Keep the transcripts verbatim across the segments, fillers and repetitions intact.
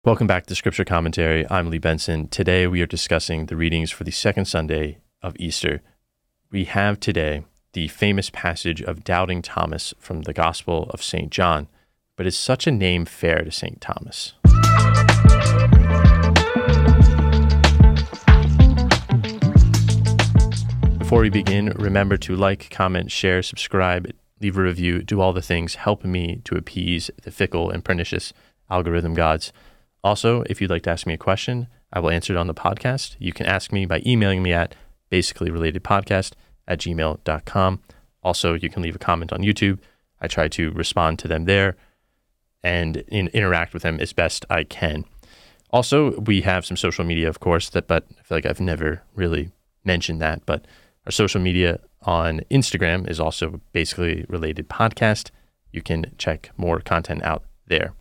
Welcome back to Scripture Commentary. I'm Lee Benson. Today we are discussing the readings for the second Sunday of Easter. We have today the famous passage of Doubting Thomas from the Gospel of Saint John. But is such a name fair to Saint Thomas? Before we begin, remember to like, comment, share, subscribe, leave a review, do all the things help me to appease the fickle and pernicious algorithm gods. Also, if you'd like to ask me a question, I will answer it on the podcast. You can ask me by emailing me at basicallyrelatedpodcast at gmail dot com. Also, you can leave a comment on YouTube. I try to respond to them there and in, interact with them as best I can. Also, we have some social media, of course, that, but I feel like I've never really mentioned that. But our social media on Instagram is also Basically Related Podcast. You can check more content out there.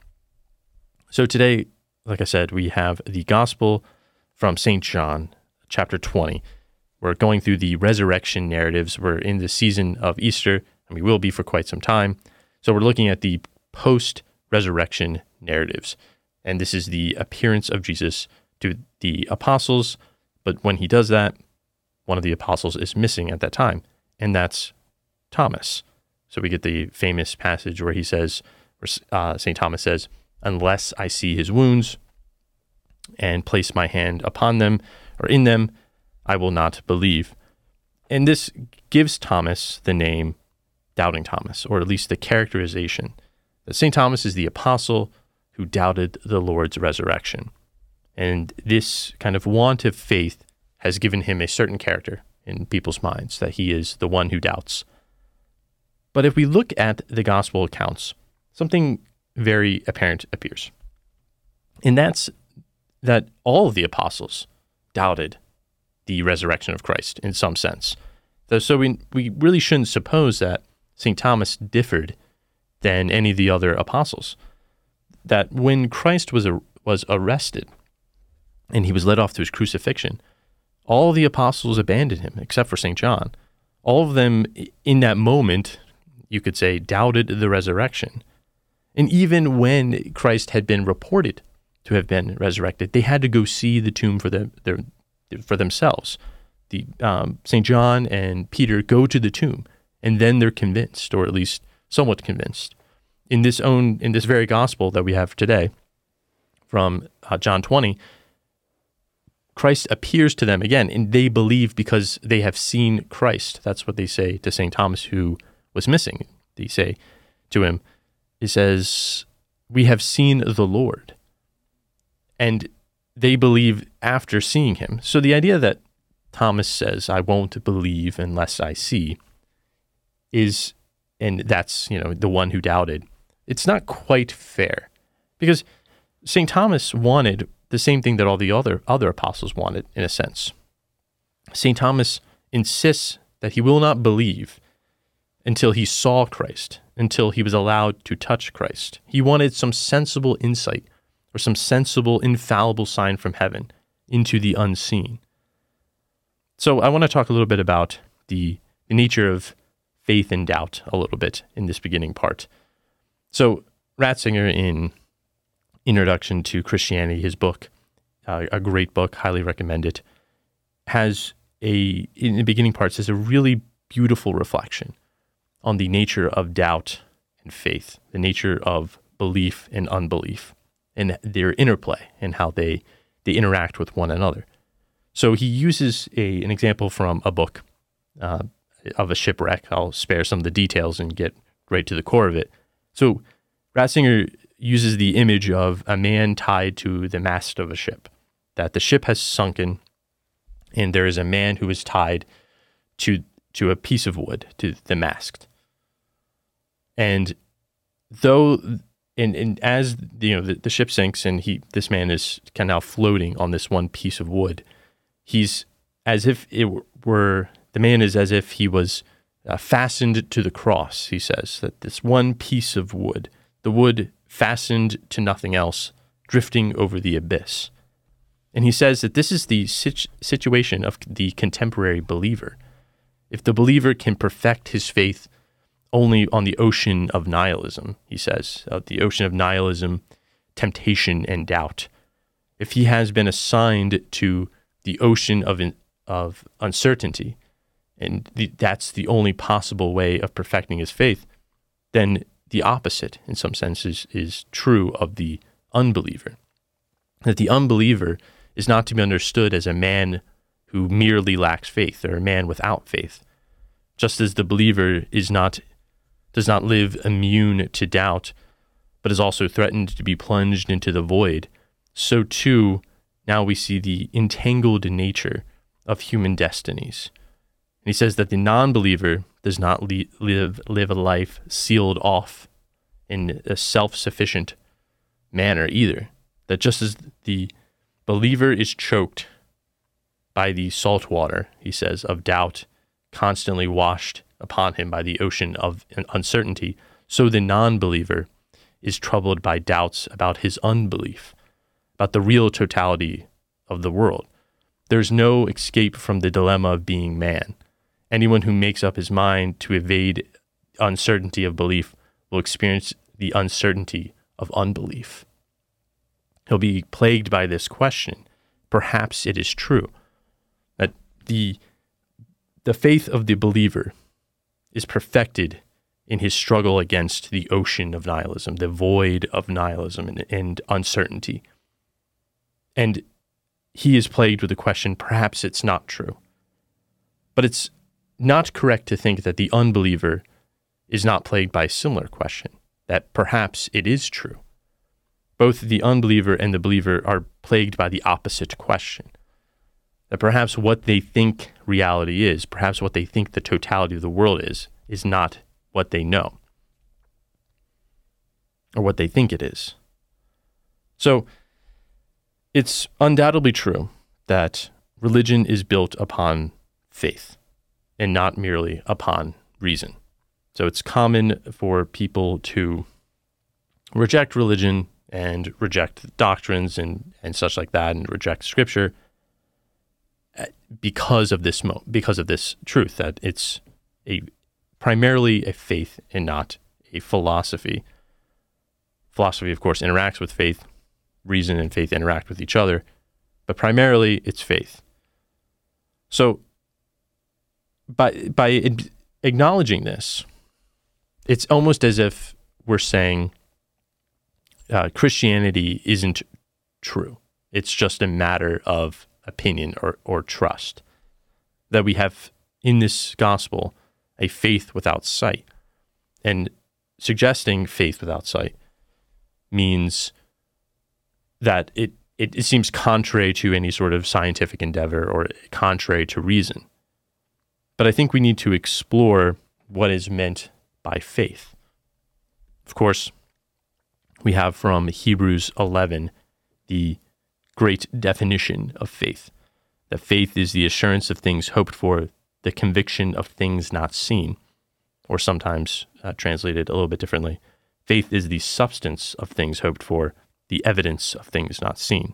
So today, like I said, we have the Gospel from Saint John, chapter twenty. We're going through the resurrection narratives. We're in the season of Easter, and we will be for quite some time. So we're looking at the post-resurrection narratives. And this is the appearance of Jesus to the apostles. But when he does that, one of the apostles is missing at that time, and that's Thomas. So we get the famous passage where he says, where uh, Saint Thomas says, "Unless I see his wounds and place my hand upon them or in them, I will not believe." And this gives Thomas the name Doubting Thomas, or at least the characterization that Saint Thomas is the apostle who doubted the Lord's resurrection. And this kind of want of faith has given him a certain character in people's minds, that he is the one who doubts. But if we look at the gospel accounts, something very apparent appears. And that's that all of the apostles doubted the resurrection of Christ in some sense. So we we really shouldn't suppose that Saint Thomas differed than any of the other apostles. That when Christ was a, was arrested and he was led off to his crucifixion, all the apostles abandoned him except for Saint John. All of them in that moment, you could say, doubted the resurrection. And even when Christ had been reported to have been resurrected, they had to go see the tomb for them, their, for themselves. The um, Saint John and Peter go to the tomb, and then they're convinced, or at least somewhat convinced. In this own, in this very gospel that we have today, from uh, John twenty, Christ appears to them again, and they believe because they have seen Christ. That's what they say to Saint Thomas, who was missing. They say to him, it says, "We have seen the Lord." And they believe after seeing him. So the idea that Thomas says, "I won't believe unless I see," is, and that's, you know, the one who doubted, it's not quite fair. Because Saint Thomas wanted the same thing that all the other, other apostles wanted, in a sense. Saint Thomas insists that he will not believe until he saw Christ, until he was allowed to touch Christ. He wanted some sensible insight or some sensible, infallible sign from heaven into the unseen. So I want to talk a little bit about the, the nature of faith and doubt a little bit in this beginning part. So Ratzinger, in Introduction to Christianity, his book, uh, a great book, highly recommend it, has a, in the beginning parts, has a really beautiful reflection on the nature of doubt and faith, the nature of belief and unbelief, and their interplay and how they, they interact with one another. So he uses a, an example from a book uh, of a shipwreck. I'll spare some of the details and get right to the core of it. So Ratzinger uses the image of a man tied to the mast of a ship, that the ship has sunken, and there is a man who is tied to to a piece of wood, to the mast. And though, and, and as you know, the, the ship sinks, and he, this man is kind of now floating on this one piece of wood. He's as if it were, the man is as if he was uh, fastened to the cross. He says that this one piece of wood, the wood fastened to nothing else, drifting over the abyss. And he says that this is the situ- situation of the contemporary believer. If the believer can perfect his faith only on the ocean of nihilism, he says, uh, the ocean of nihilism temptation and doubt, if he has been assigned to the ocean of in, of uncertainty, and the, that's the only possible way of perfecting his faith, then the opposite, in some senses, is true of the unbeliever. That the unbeliever is not to be understood as a man who merely lacks faith, or a man without faith. Just as the believer is not, does not live immune to doubt, but is also threatened to be plunged into the void, so too now we see the entangled nature of human destinies. And he says that the non-believer does not li- live live a life sealed off in a self-sufficient manner either. That just as the believer is choked by the salt water, he says, of doubt constantly washed upon him by the ocean of uncertainty, so the non-believer is troubled by doubts about his unbelief, about the real totality of the world. There's no escape from the dilemma of being man. Anyone who makes up his mind to evade uncertainty of belief will experience the uncertainty of unbelief. He'll be plagued by this question. Perhaps it is true that the, the faith of the believer is perfected in his struggle against the ocean of nihilism, the void of nihilism and, and uncertainty. And he is plagued with the question, perhaps it's not true. But it's not correct to think that the unbeliever is not plagued by a similar question, that perhaps it is true. Both the unbeliever and the believer are plagued by the opposite question, that perhaps what they think reality is, perhaps what they think the totality of the world is, is not what they know, or what they think it is. So it's undoubtedly true that religion is built upon faith and not merely upon reason. So it's common for people to reject religion and reject doctrines and, and such like that, and reject scripture because of this mo- because of this truth, that it's a primarily a faith and not a philosophy. Philosophy, of course, interacts with faith. Reason and faith interact with each other, but primarily it's faith. So by by acknowledging this, it's almost as if we're saying uh, Christianity isn't true. It's just a matter of opinion or, or trust. That we have in this gospel a faith without sight. And suggesting faith without sight means that it, it, it seems contrary to any sort of scientific endeavor or contrary to reason. But I think we need to explore what is meant by faith. Of course, we have from Hebrews eleven the great definition of faith, that faith is the assurance of things hoped for, the conviction of things not seen, or sometimes uh, translated a little bit differently, faith is the substance of things hoped for, the evidence of things not seen.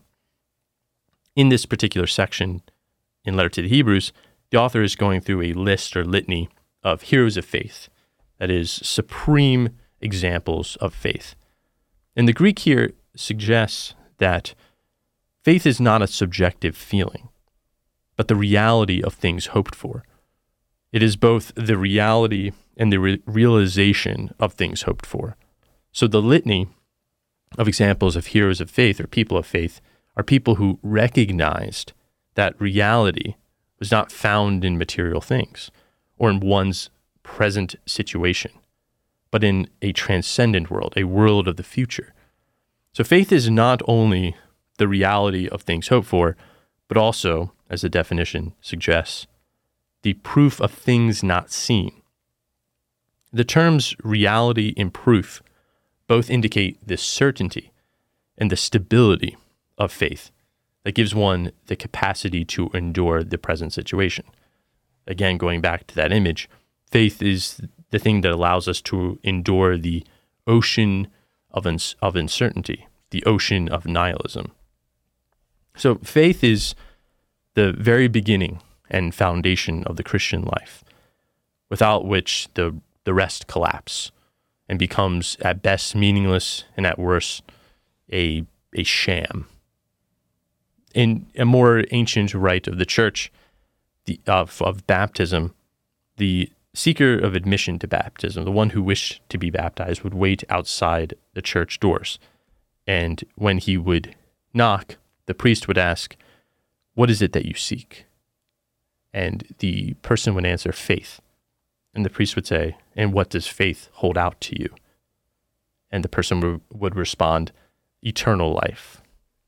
In this particular section, in Letter to the Hebrews, the author is going through a list or litany of heroes of faith, that is, supreme examples of faith. And the Greek here suggests that faith is not a subjective feeling, but the reality of things hoped for. It is both the reality and the re- realization of things hoped for. So the litany of examples of heroes of faith or people of faith are people who recognized that reality was not found in material things or in one's present situation, but in a transcendent world, a world of the future. So faith is not only the reality of things hoped for, but also, as the definition suggests, the proof of things not seen. The terms reality and proof both indicate the certainty and the stability of faith that gives one the capacity to endure the present situation. Again, going back to that image, faith is the thing that allows us to endure the ocean of, uns- of uncertainty, the ocean of nihilism. So faith is the very beginning and foundation of the Christian life, without which the, the rest collapse and becomes at best meaningless and at worst a, a sham. In a more ancient rite of the church, the, of, of baptism, the seeker of admission to baptism, the one who wished to be baptized, would wait outside the church doors. And when he would knock, the priest would ask, "What is it that you seek?" And the person would answer, "Faith." And the priest would say, "And what does faith hold out to you?" And the person w- would respond, "Eternal life."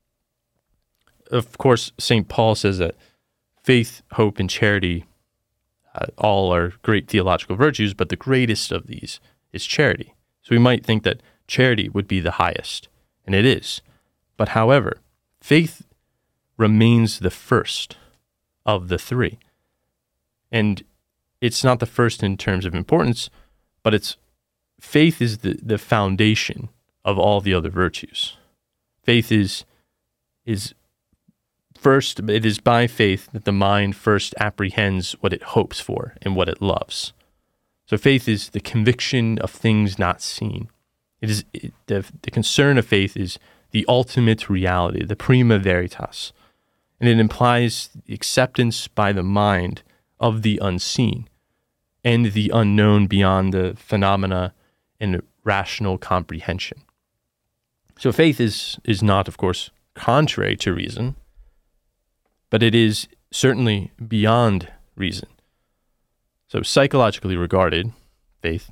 Of course, Saint Paul says that faith, hope, and charity uh, all are great theological virtues, but the greatest of these is charity. So we might think that charity would be the highest, and it is. But however, faith remains the first of the three. And it's not the first in terms of importance, but it's faith is the, the foundation of all the other virtues. Faith is is first, it is by faith that the mind first apprehends what it hopes for and what it loves. So faith is the conviction of things not seen. It is it, the, the concern of faith is the ultimate reality, the prima veritas. And it implies the acceptance by the mind of the unseen and the unknown beyond the phenomena and rational comprehension. So faith is is not, of course, contrary to reason, but it is certainly beyond reason. So psychologically regarded, faith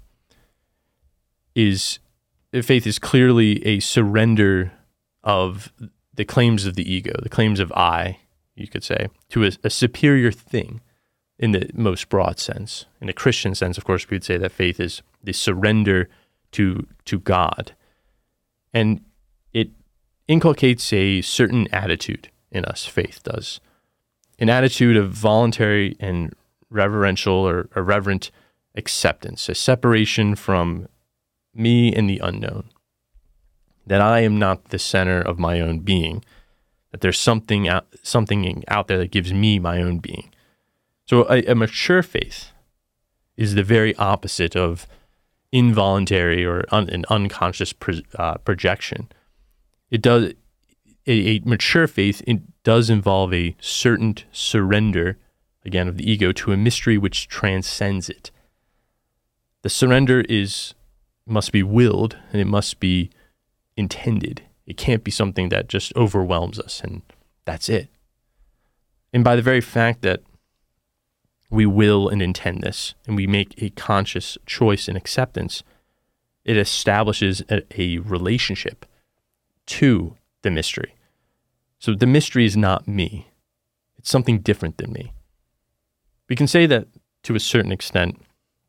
is faith is clearly a surrender of the claims of the ego, the claims of I, you could say, to a, a superior thing in the most broad sense. In a Christian sense, of course, we would say that faith is the surrender to to God. And it inculcates a certain attitude in us, faith does. An attitude of voluntary and reverential or irreverent acceptance, a separation from me and the unknown. That I am not the center of my own being, that there's something out, something out there that gives me my own being. So a, a mature faith is the very opposite of involuntary or un, an unconscious pro, uh, projection. It does a, a mature faith it does involve a certain surrender, again, of the ego to a mystery which transcends it. The surrender is must be willed and it must be intended. It can't be something that just overwhelms us and that's it. And by the very fact that we will and intend this, and we make a conscious choice in acceptance, it establishes a, a relationship to the mystery. So the mystery is not me. It's something different than me. We can say that to a certain extent,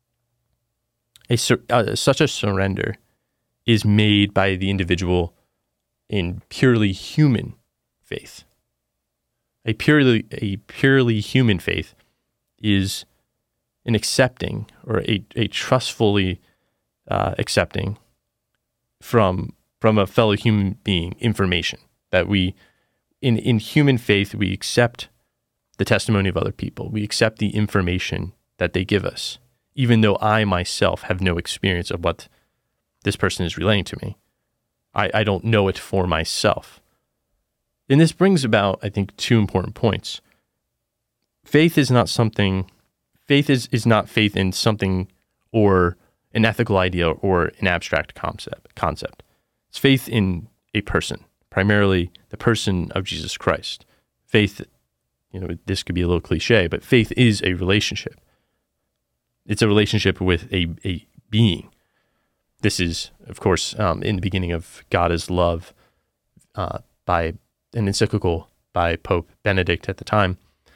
a uh, such a surrender is made by the individual in purely human faith. A purely a purely human faith is an accepting or a, a trustfully uh, accepting from from a fellow human being information that we in in human faith we accept the testimony of other people. We accept the information that they give us, even though I myself have no experience of what this person is relaying to me. I, I don't know it for myself. And this brings about, I think, two important points. Faith is not something, faith is, is not faith in something or an ethical idea or an abstract concept. concept. It's faith in a person, primarily the person of Jesus Christ. Faith, you know, this could be a little cliche, but faith is a relationship. It's a relationship with a, a being. This is, of course, um, in the beginning of God is Love uh, by an encyclical by Pope Benedict at the time.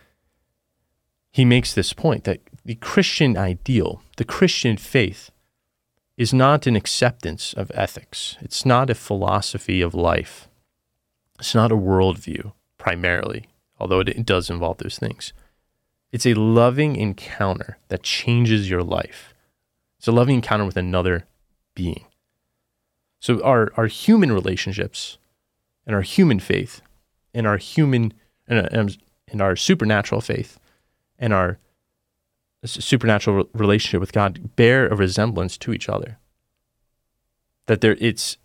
He makes this point that the Christian ideal, the Christian faith, is not an acceptance of ethics. It's not a philosophy of life. It's not a worldview, primarily, although it, it does involve those things. It's a loving encounter that changes your life. It's a loving encounter with another being. So our, our human relationships and our human faith and our human and, and our supernatural faith and our supernatural relationship with God bear a resemblance to each other. That there, it's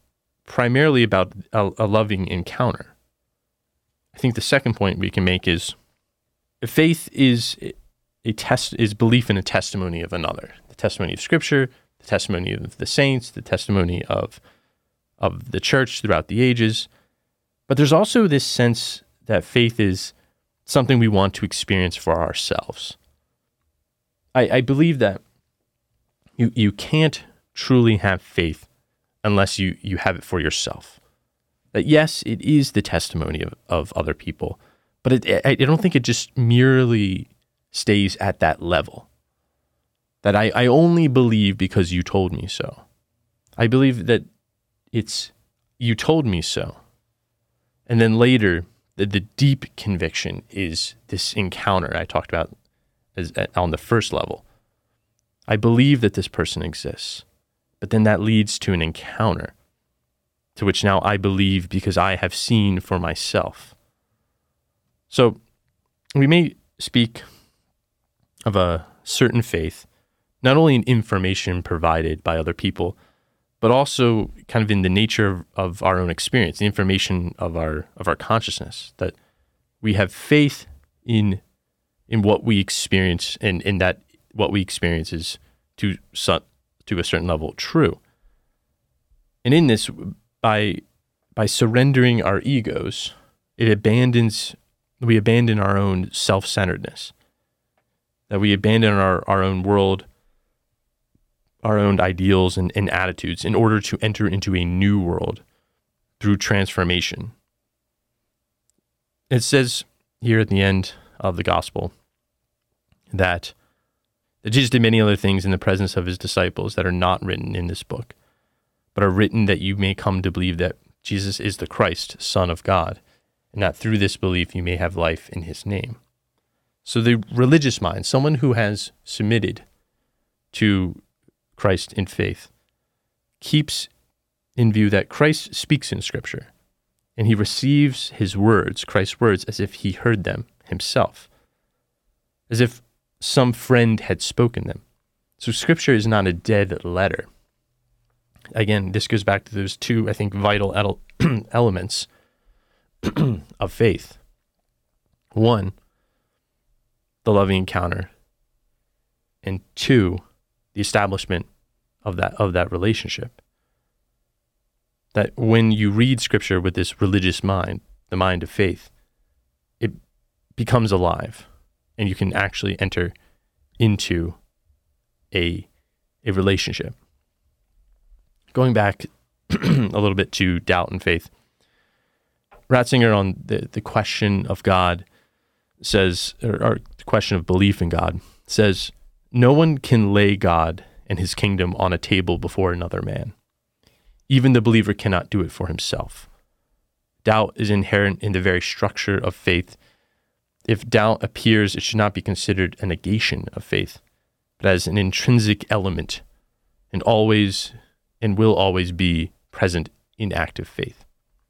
primarily about a, a loving encounter. I think the second point we can make is faith is a test is belief in a testimony of another, the testimony of Scripture, the testimony of the saints, the testimony of of the church throughout the ages. But there's also this sense that faith is something we want to experience for ourselves. I, I believe that you you can't truly have faith unless you, you have it for yourself. That yes, it is the testimony of, of other people, but it, I, I don't think it just merely stays at that level. That I, I only believe because you told me so. I believe that it's you told me so. And then later, the, the deep conviction is this encounter I talked about as, on the first level. I believe that this person exists, but then that leads to an encounter to which now I believe because I have seen for myself. So we may speak of a certain faith, not only in information provided by other people, but also kind of in the nature of, of our own experience, the information of our of our consciousness, that we have faith in in what we experience, and in that what we experience is to to a certain level true. And in this, by by surrendering our egos, it abandons we abandon our own self-centeredness, that we abandon our, our own world, our own ideals and, and attitudes in order to enter into a new world through transformation. It says here at the end of the gospel that, that Jesus did many other things in the presence of his disciples that are not written in this book, but are written that you may come to believe that Jesus is the Christ, Son of God, and that through this belief you may have life in his name. So the religious mind, someone who has submitted to Christ in faith, keeps in view that Christ speaks in Scripture, and he receives his words, Christ's words, as if he heard them himself, as if some friend had spoken them. So Scripture is not a dead letter. Again, this goes back to those two, I think, vital ele- elements of faith. One, the loving encounter, and two, the establishment of that of that relationship. That when you read Scripture with this religious mind, the mind of faith, it becomes alive, and you can actually enter into a a relationship. Going back a little bit to doubt and faith, Ratzinger on the, the question of God says, or, or the question of belief in God, says, no one can lay God and his kingdom on a table before another man. Even the believer cannot do it for himself. Doubt is inherent in the very structure of faith. If doubt appears, it should not be considered a negation of faith, but as an intrinsic element, and always and will always be present in active faith.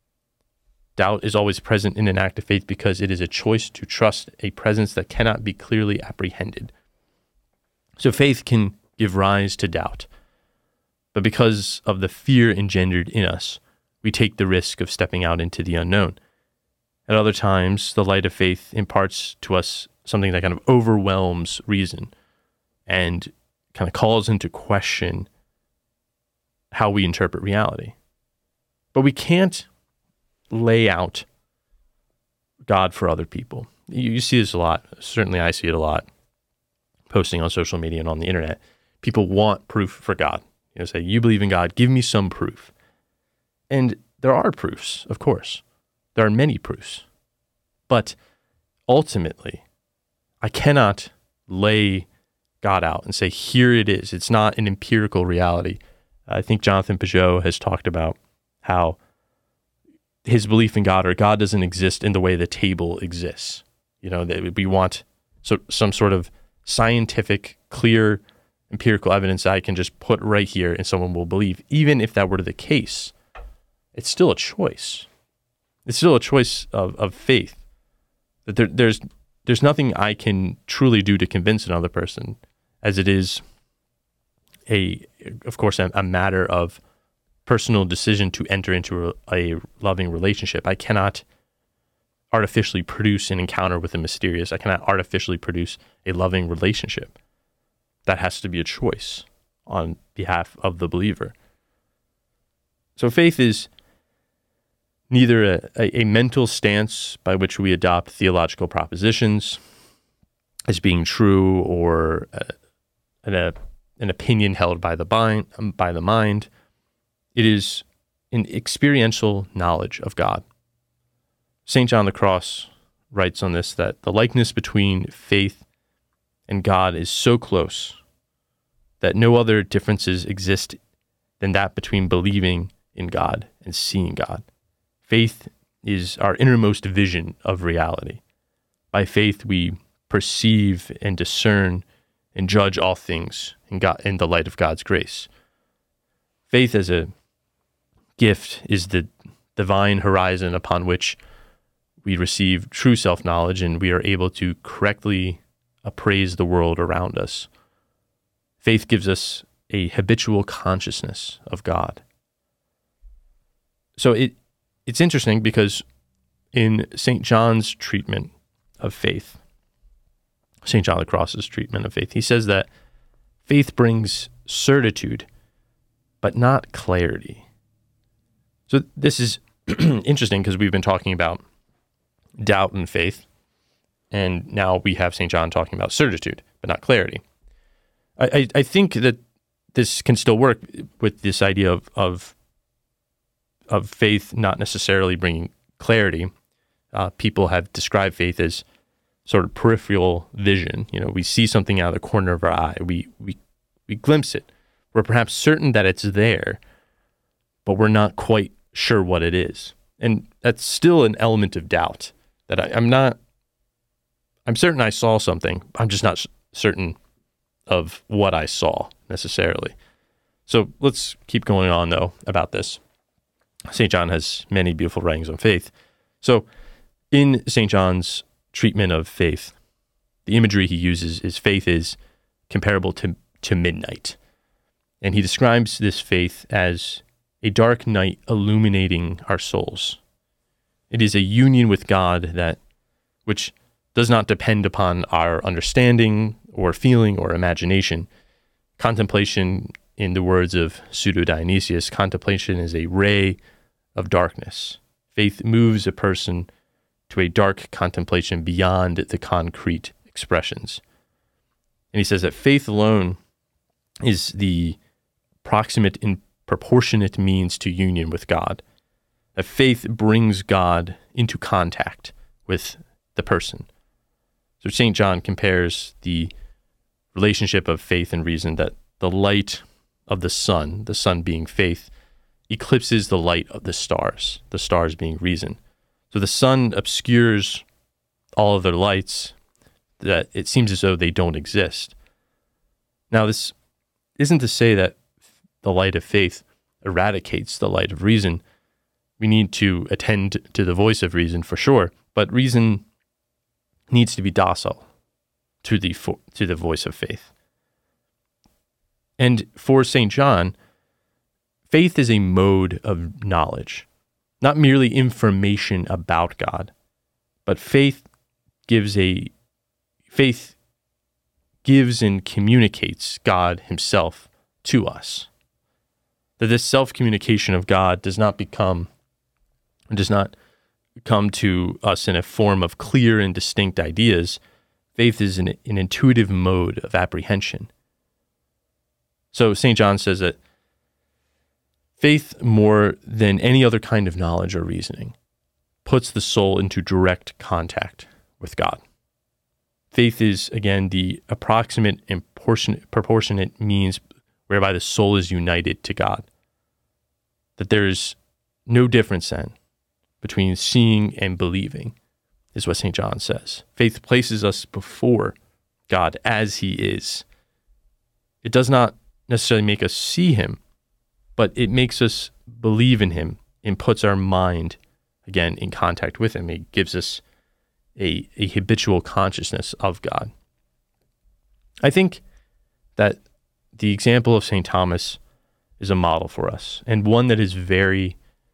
Doubt is always present in an act of faith because it is a choice to trust a presence that cannot be clearly apprehended. So faith can give rise to doubt, but because of the fear engendered in us, we take the risk of stepping out into the unknown. At other times, the light of faith imparts to us something that kind of overwhelms reason and kind of calls into question how we interpret reality. But we can't lay out God for other people. You, you see this a lot. Certainly I see it a lot. Posting on social media and on the internet. People want proof for God. You know, say, you believe in God, give me some proof. And there are proofs, of course. There are many proofs. But ultimately, I cannot lay God out and say, here it is. It's not an empirical reality. I think Jonathan Pageau has talked about how his belief in God, or God doesn't exist in the way the table exists. You know, that we want so some sort of scientific, clear, empirical evidence I can just put right here and someone will believe. Even if that were the case, it's still a choice. It's still a choice of, of faith. That there, there's there's nothing I can truly do to convince another person, as it is a, of course, a, a matter of personal decision to enter into a, a loving relationship. I cannot artificially produce an encounter with the mysterious. I cannot artificially produce a loving relationship. That has to be a choice on behalf of the believer. So faith is neither a, a, a mental stance by which we adopt theological propositions as being true, or a, an, a, an opinion held by the, bind, by the mind. It is an experiential knowledge of God. Saint John the Cross writes on this that the likeness between faith and God is so close that no other differences exist than that between believing in God and seeing God. Faith is our innermost vision of reality. By faith, we perceive and discern and judge all things in God, in the light of God's grace. Faith as a gift is the divine horizon upon which we receive true self-knowledge, and we are able to correctly appraise the world around us. Faith gives us a habitual consciousness of God. So it it's interesting because in Saint John's treatment of faith, Saint John the Cross's treatment of faith, he says that faith brings certitude, but not clarity. So this is interesting because we've been talking about doubt and faith, and now we have Saint John talking about certitude, but not clarity. I, I, I think that this can still work with this idea of, of, of faith not necessarily bringing clarity. Uh, people have described faith as sort of peripheral vision. You know, we see something out of the corner of our eye. We, we, we glimpse it. We're perhaps certain that it's there, but we're not quite sure what it is. And that's still an element of doubt. That I, I'm not, I'm certain I saw something. I'm just not certain of what I saw necessarily. So let's keep going on though about this. Saint John has many beautiful writings on faith. So in Saint John's treatment of faith, the imagery he uses is faith is comparable to, to midnight. And he describes this faith as a dark night illuminating our souls. It is a union with God that, which does not depend upon our understanding or feeling or imagination. Contemplation, in the words of Pseudo Dionysius, contemplation is a ray of darkness. Faith moves a person to a dark contemplation beyond the concrete expressions. And he says that faith alone is the proximate and proportionate means to union with God. That faith brings God into contact with the person. So Saint John compares the relationship of faith and reason, that the light of the sun, the sun being faith, eclipses the light of the stars, the stars being reason. So the sun obscures all of their lights, that it seems as though they don't exist. Now, this isn't to say that the light of faith eradicates the light of reason. We need to attend to the voice of reason for sure, but reason needs to be docile to the to the voice of faith. And for Saint John, faith is a mode of knowledge, not merely information about God, but faith gives a faith gives and communicates God himself to us. That this self-communication of God does not become does not come to us in a form of clear and distinct ideas. Faith is an, an intuitive mode of apprehension. So Saint John says that faith, more than any other kind of knowledge or reasoning, puts the soul into direct contact with God. Faith is, again, the approximate and proportionate means whereby the soul is united to God. That there is no difference then between seeing and believing, is what Saint John says. Faith places us before God as he is. It does not necessarily make us see him, but it makes us believe in him and puts our mind, again, in contact with him. It gives us a, a habitual consciousness of God. I think that the example of Saint Thomas is a model for us, and one that is very,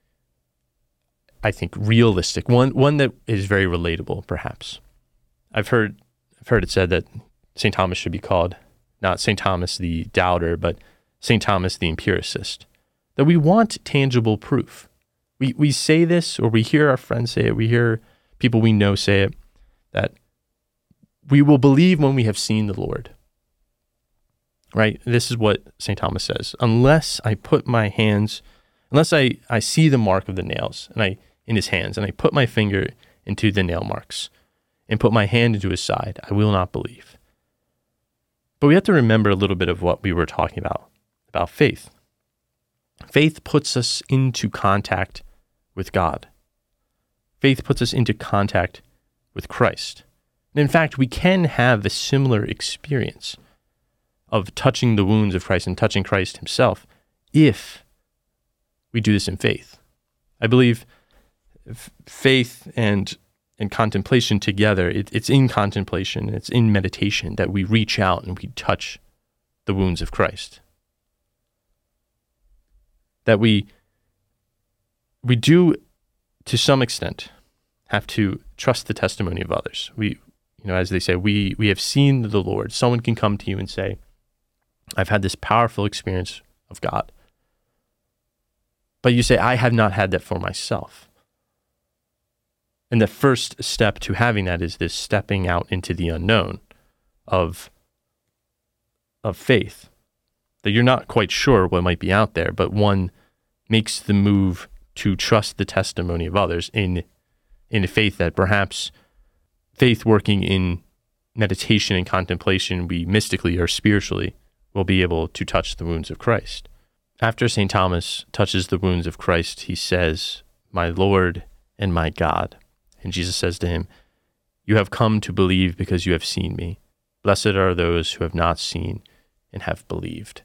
I think, realistic, one one that is very relatable, perhaps. I've heard I've heard it said that Saint Thomas should be called not Saint Thomas the doubter, but Saint Thomas the empiricist, that we want tangible proof. We we say this, or we hear our friends say it, we hear people we know say it, that we will believe when we have seen the Lord. Right? This is what Saint Thomas says. Unless I put my hands, unless I, I see the mark of the nails and I in his hands, and I put my finger into the nail marks and put my hand into his side, I will not believe. But we have to remember a little bit of what we were talking about, about faith. Faith puts us into contact with God. Faith puts us into contact with Christ. And in fact, we can have a similar experience of touching the wounds of Christ and touching Christ himself if we do this in faith. I believe f- faith and and contemplation together, it, it's in contemplation, it's in meditation that we reach out and we touch the wounds of Christ. That we we do, to some extent, have to trust the testimony of others. We, you know, as they say, we we have seen the Lord. Someone can come to you and say, I've had this powerful experience of God. But you say, I have not had that for myself. And the first step to having that is this stepping out into the unknown of, of faith. That you're not quite sure what might be out there, but one makes the move to trust the testimony of others in, in a faith that perhaps faith working in meditation and contemplation, we mystically or spiritually will be able to touch the wounds of Christ. After Saint Thomas touches the wounds of Christ, he says, my Lord and my God. And Jesus says to him, you have come to believe because you have seen me. Blessed are those who have not seen and have believed.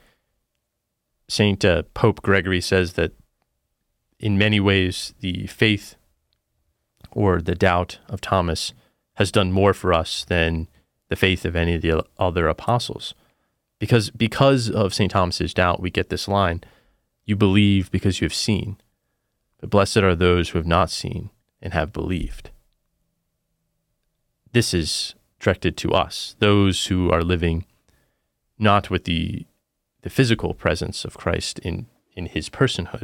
Saint uh, Pope Gregory says that in many ways, the faith or the doubt of Thomas has done more for us than the faith of any of the other apostles. Because because of Saint Thomas's doubt, we get this line, you believe because you have seen, but blessed are those who have not seen and have believed. This is directed to us, those who are living not with the the physical presence of Christ in, in his personhood.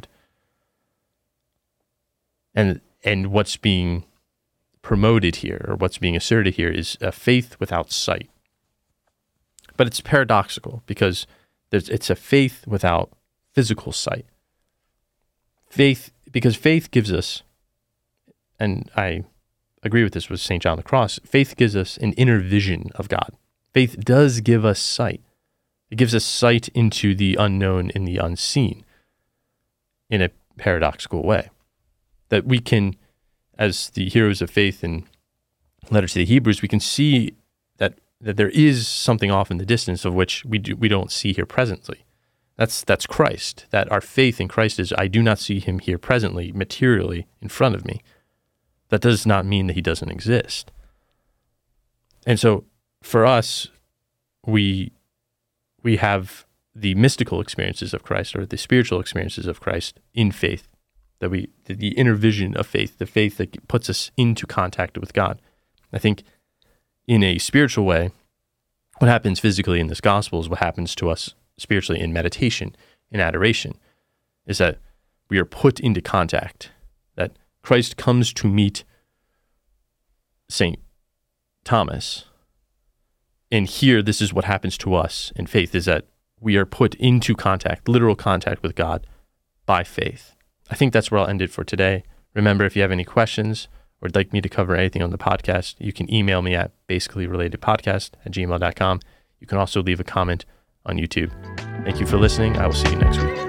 And and what's being promoted here, or what's being asserted here, is a faith without sight. But it's paradoxical because there's, it's a faith without physical sight. Faith, because faith gives us, and I agree with this with Saint John the Cross, faith gives us an inner vision of God. Faith does give us sight. It gives us sight into the unknown and the unseen in a paradoxical way. That we can, as the heroes of faith in Letter to the Hebrews, we can see that that there is something off in the distance of which we do, we don't see here presently. That's that's Christ. That our faith in Christ is, I do not see him here presently, materially, in front of me. That does not mean that he doesn't exist. And so for us, we we have the mystical experiences of Christ, or the spiritual experiences of Christ in faith, that we the, the inner vision of faith, the faith that puts us into contact with God. I think in a spiritual way, what happens physically in this gospel is what happens to us spiritually in meditation, in adoration, is that we are put into contact, that Christ comes to meet Saint Thomas. And here, this is what happens to us in faith, is that we are put into contact, literal contact with God by faith. I think that's where I'll end it for today. Remember, if you have any questions or would like me to cover anything on the podcast, you can email me at basicallyrelatedpodcast at gmail dot com. You can also leave a comment on YouTube. Thank you for listening. I will see you next week.